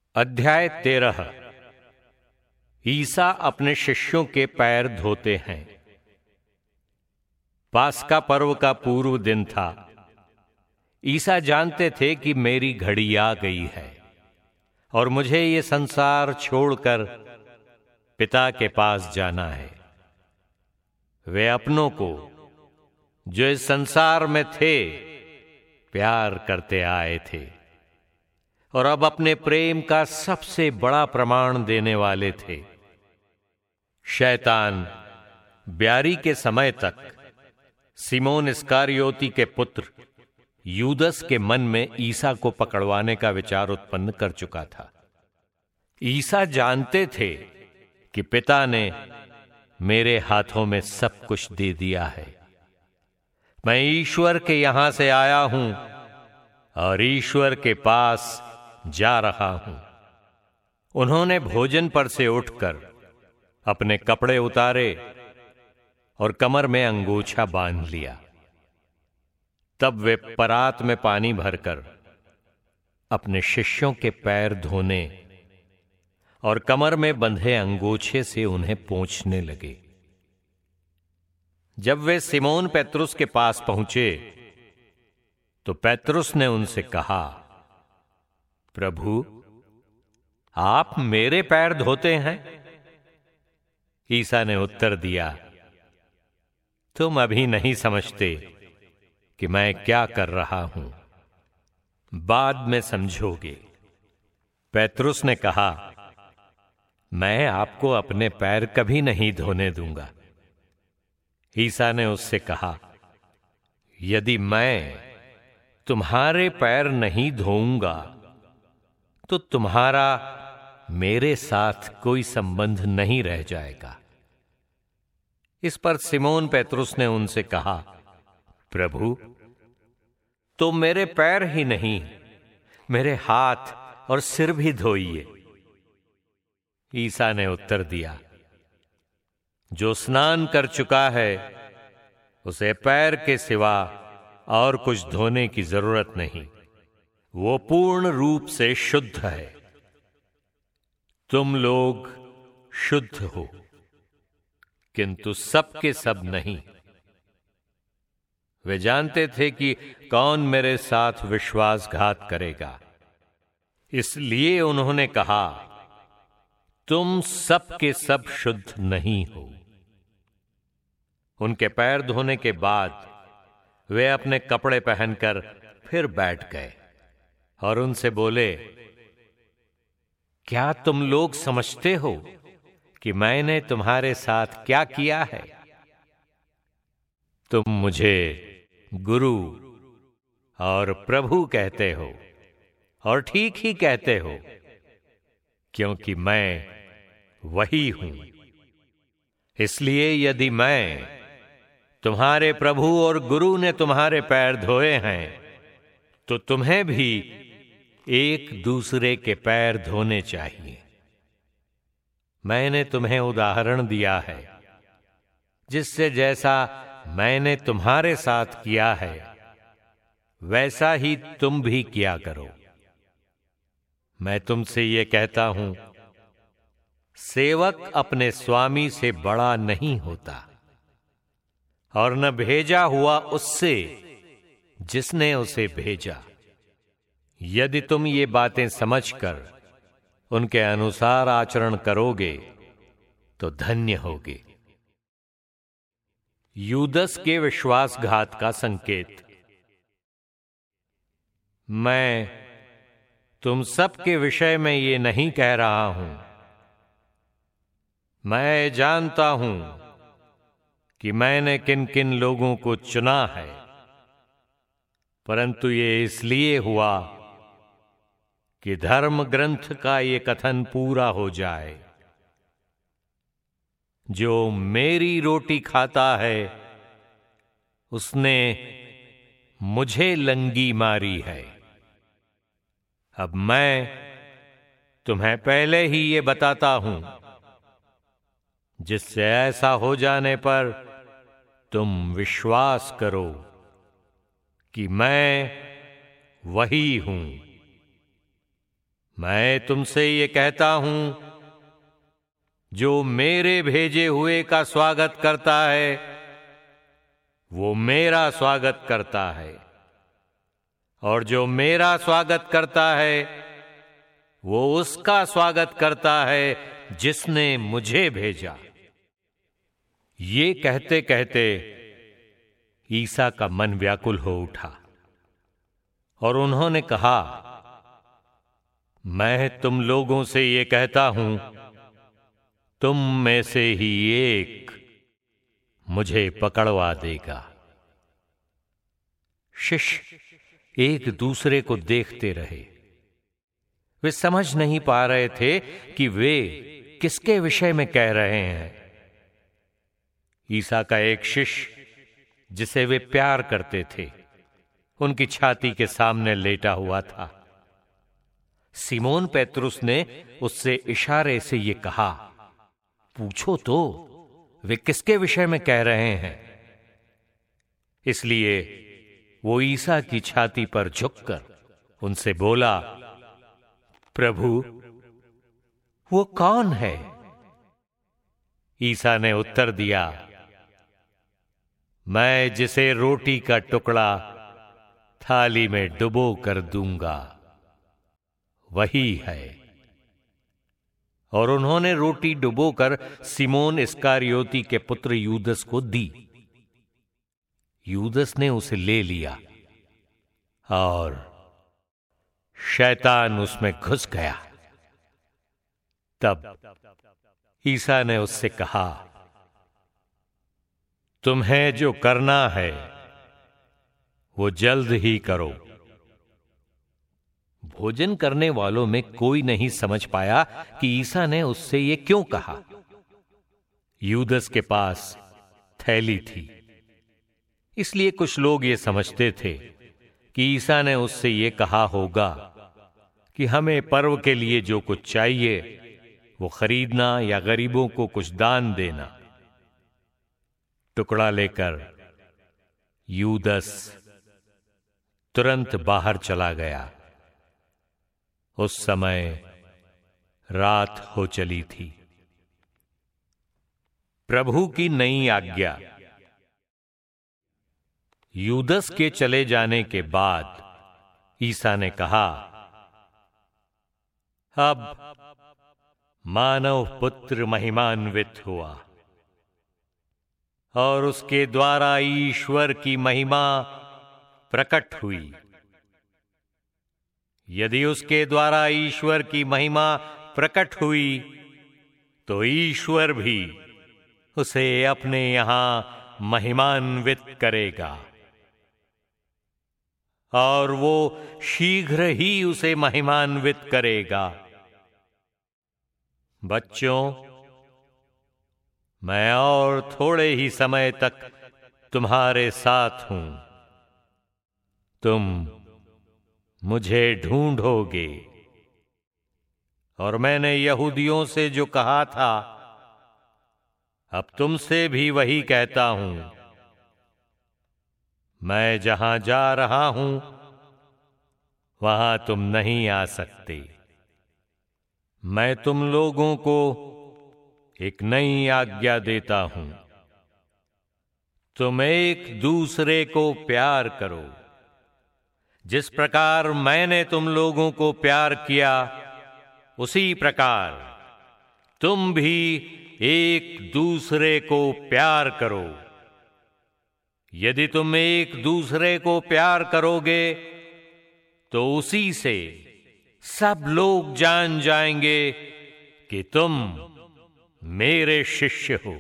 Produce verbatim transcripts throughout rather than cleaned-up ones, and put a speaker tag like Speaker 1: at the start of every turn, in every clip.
Speaker 1: अध्याय तेरह। ईसा अपने शिष्यों के पैर धोते हैं। पास्का पर्व का पूर्व दिन था। ईसा जानते थे कि मेरी घड़ी आ गई है और मुझे ये संसार छोड़कर पिता के पास जाना है। वे अपनों को जो इस संसार में थे प्यार करते आए थे और अब अपने प्रेम का सबसे बड़ा प्रमाण देने वाले थे। शैतान ब्यारी के समय तक सिमोन इस्कारियोती के पुत्र यूदस के मन में ईसा को पकड़वाने का विचार उत्पन्न कर चुका था। ईसा जानते थे कि पिता ने मेरे हाथों में सब कुछ दे दिया है। मैं ईश्वर के यहां से आया हूं और ईश्वर के पास जा रहा हूं। उन्होंने भोजन पर से उठकर अपने कपड़े उतारे और कमर में अंगोछा बांध लिया। तब वे परात में पानी भरकर अपने शिष्यों के पैर धोने और कमर में बंधे अंगोछे से उन्हें पोंछने लगे। जब वे सिमोन पेत्रुस के पास पहुंचे तो पेत्रुस ने उनसे कहा, प्रभु, आप मेरे पैर धोते हैं? ईसा ने उत्तर दिया, तुम अभी नहीं समझते कि मैं क्या कर रहा हूं, बाद में समझोगे। पेत्रुस ने कहा, मैं आपको अपने पैर कभी नहीं धोने दूंगा। ईसा ने उससे कहा, यदि मैं तुम्हारे पैर नहीं धोऊंगा तो तुम्हारा मेरे साथ कोई संबंध नहीं रह जाएगा। इस पर सिमोन पेत्रुस ने उनसे कहा, प्रभु, तुम मेरे पैर ही नहीं मेरे हाथ और सिर भी धोइए। ईसा ने उत्तर दिया, जो स्नान कर चुका है उसे पैर के सिवा और कुछ धोने की जरूरत नहीं, वो पूर्ण रूप से शुद्ध है। तुम लोग शुद्ध हो किंतु सब के सब नहीं। वे जानते थे कि कौन मेरे साथ विश्वासघात करेगा, इसलिए उन्होंने कहा, तुम सब के सब शुद्ध नहीं हो। उनके पैर धोने के बाद वे अपने कपड़े पहनकर फिर बैठ गए और उनसे बोले, क्या तुम लोग समझते हो कि मैंने तुम्हारे साथ क्या किया है? तुम मुझे गुरु और प्रभु कहते हो और ठीक ही कहते हो, क्योंकि मैं वही हूं। इसलिए यदि मैं तुम्हारे प्रभु और गुरु ने तुम्हारे पैर धोए हैं तो तुम्हें भी एक दूसरे के पैर धोने चाहिए। मैंने तुम्हें उदाहरण दिया है, जिससे जैसा मैंने तुम्हारे साथ किया है वैसा ही तुम भी किया करो। मैं तुमसे ये कहता हूं, सेवक अपने स्वामी से बड़ा नहीं होता और न भेजा हुआ उससे जिसने उसे भेजा। यदि तुम ये बातें समझकर उनके अनुसार आचरण करोगे तो धन्य होगे। यूदस के विश्वासघात का संकेत। मैं तुम सब के विषय में ये नहीं कह रहा हूं। मैं जानता हूं कि मैंने किन किन लोगों को चुना है, परंतु ये इसलिए हुआ कि धर्म ग्रंथ का ये कथन पूरा हो जाए, जो मेरी रोटी खाता है उसने मुझे लंगी मारी है। अब मैं तुम्हें पहले ही ये बताता हूं, जिससे ऐसा हो जाने पर तुम विश्वास करो कि मैं वही हूं। मैं तुमसे ये कहता हूं, जो मेरे भेजे हुए का स्वागत करता है वो मेरा स्वागत करता है, और जो मेरा स्वागत करता है वो उसका स्वागत करता है जिसने मुझे भेजा। ये कहते कहते ईसा का मन व्याकुल हो उठा और उन्होंने कहा, मैं तुम लोगों से ये कहता हूं, तुम में से ही एक मुझे पकड़वा देगा। शिष्य एक दूसरे को देखते रहे। वे समझ नहीं पा रहे थे कि वे किसके विषय में कह रहे हैं। ईसा का एक शिष्य जिसे वे प्यार करते थे उनकी छाती के सामने लेटा हुआ था। सिमोन पेत्रुस ने उससे इशारे से ये कहा, पूछो तो वे किसके विषय में कह रहे हैं। इसलिए वो ईसा की छाती पर झुककर उनसे बोला, प्रभु वो कौन है? ईसा ने उत्तर दिया, मैं जिसे रोटी का टुकड़ा थाली में डुबो कर दूंगा वही है। और उन्होंने रोटी डुबोकर सिमोन इस्कारियोती के पुत्र यूदस को दी। यूदस ने उसे ले लिया और शैतान उसमें घुस गया। तब ईसा ने उससे कहा, तुम्हें जो करना है वो जल्द ही करो। भोजन करने वालों में कोई नहीं समझ पाया कि ईसा ने उससे ये क्यों कहा। यूदस के पास थैली थी, इसलिए कुछ लोग ये समझते थे कि ईसा ने उससे ये कहा होगा कि हमें पर्व के लिए जो कुछ चाहिए वो खरीदना या गरीबों को कुछ दान देना। टुकड़ा लेकर यूदस तुरंत बाहर चला गया। उस समय रात हो चली थी। प्रभु की नई आज्ञा। यूदस के चले जाने के बाद ईसा ने कहा, अब मानव पुत्र महिमान्वित हुआ और उसके द्वारा ईश्वर की महिमा प्रकट हुई। यदि उसके द्वारा ईश्वर की महिमा प्रकट हुई तो ईश्वर भी उसे अपने यहां महिमान्वित करेगा, और वो शीघ्र ही उसे महिमान्वित करेगा। बच्चों, मैं और थोड़े ही समय तक तुम्हारे साथ हूं। तुम मुझे ढूंढोगे, और मैंने यहूदियों से जो कहा था अब तुमसे भी वही कहता हूं। मैं जहां जा रहा हूं वहां तुम नहीं आ सकते। मैं तुम लोगों को एक नई आज्ञा देता हूं, तुम एक दूसरे को प्यार करो। जिस प्रकार मैंने तुम लोगों को प्यार किया उसी प्रकार तुम भी एक दूसरे को प्यार करो। यदि तुम एक दूसरे को प्यार करोगे तो उसी से सब लोग जान जाएंगे कि तुम मेरे शिष्य हो।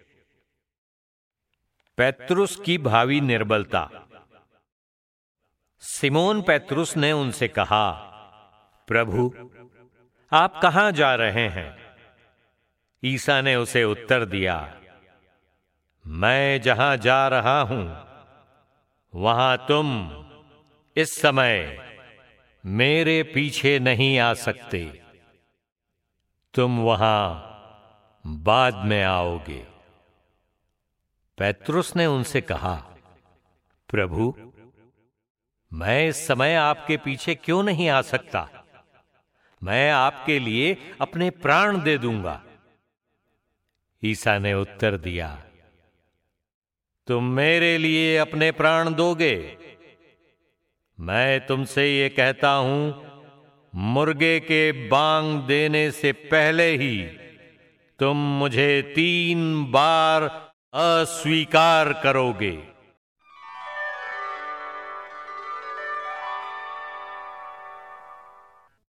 Speaker 1: पेत्रुस की भावी निर्बलता। सिमोन पेत्रुस ने उनसे कहा, प्रभु आप कहां जा रहे हैं? ईसा ने उसे उत्तर दिया, मैं जहां जा रहा हूं वहां तुम इस समय मेरे पीछे नहीं आ सकते, तुम वहां बाद में आओगे। पेत्रुस ने उनसे कहा, प्रभु मैं इस समय आपके पीछे क्यों नहीं आ सकता? मैं आपके लिए अपने प्राण दे दूंगा। ईसा ने उत्तर दिया, तुम मेरे लिए अपने प्राण दोगे? मैं तुमसे ये कहता हूं, मुर्गे के बांग देने से पहले ही तुम मुझे तीन बार अस्वीकार करोगे।